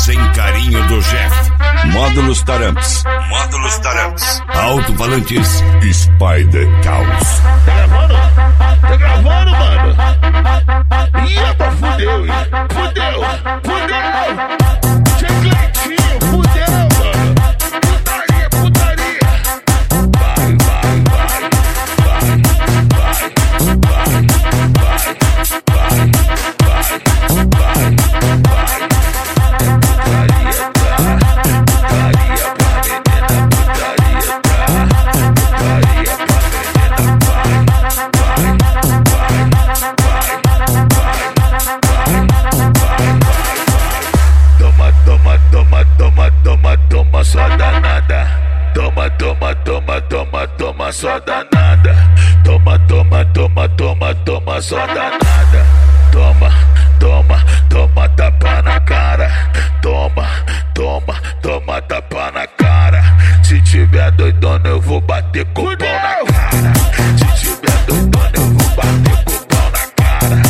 Sem carinho do Jeff. Módulos Taramps. Módulos Taramps. Alto-falantes Spider Caos. Tá gravando? Tá gravando, mano? Ih, rapaz, fudeu, hein? Fudeu. Chicletinho, fudeu, mano. Putaria. Toma só danada. Toma só danada. Toma só danada. Toma tapa na cara. Toma tapa na cara. Se tiver doidona eu vou bater com o pau na cara. Se tiver doidona eu vou bater com o pau na cara.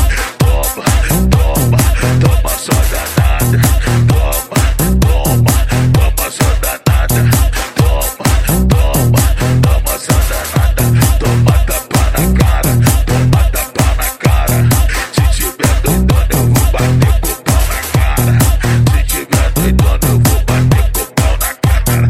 Toma só danada. Toma só danada. Toma só danada. Toma tapa na cara. Se tiver doidona eu vou bater com o pau na cara. Se tiver doidona eu vou bater com o pau na cara.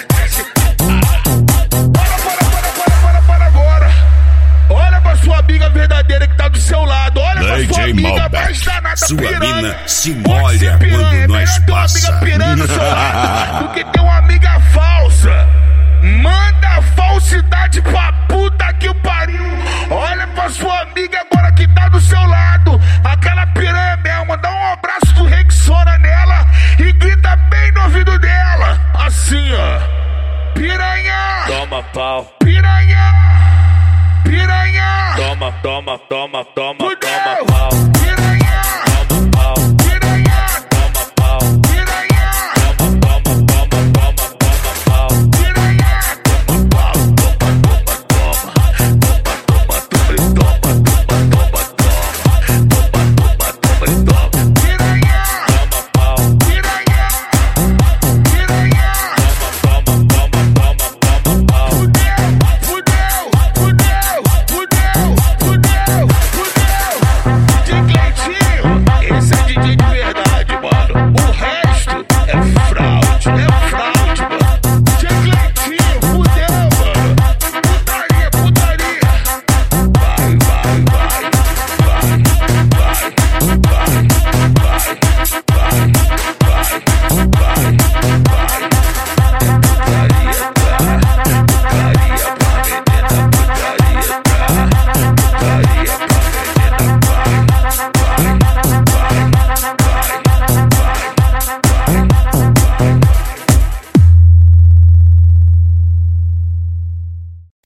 Para agora. Olha pra sua amiga verdadeira que tá do seu lado. Olha pra sua amiga mais danada. Sua piranha. mina se molha quando nós passa. Melhor ter uma amiga piranha do seu lado do que ter uma amiga falsa. Manda a falsidade pra puta que o pariu. Olha pra sua amiga agora que tá do seu lado. Aquela piranha mesmo. Dá um abraço do Rexona nela e grita bem no ouvido dela. Assim, ó. Piranha. Toma pau. Piranha. Toma.